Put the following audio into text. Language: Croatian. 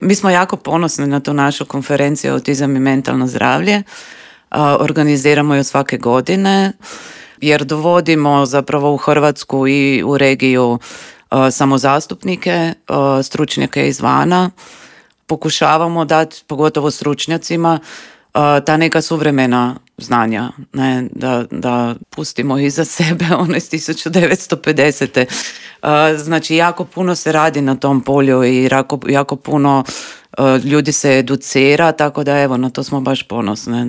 Mi smo jako ponosni na tu našu konferenciju Autizam i mentalno zdravlje. Organiziramo ju svake godine jer dovodimo zapravo u Hrvatsku i u regiju samozastupnike, stručnjake izvana. Pokušavamo dati, pogotovo stručnjacima, ta neka suvremena znanja, ne, da pustimo iza sebe one iz 1950. Znači, jako puno se radi na tom polju i jako puno ljudi se educira, tako da evo, na to smo baš ponosne.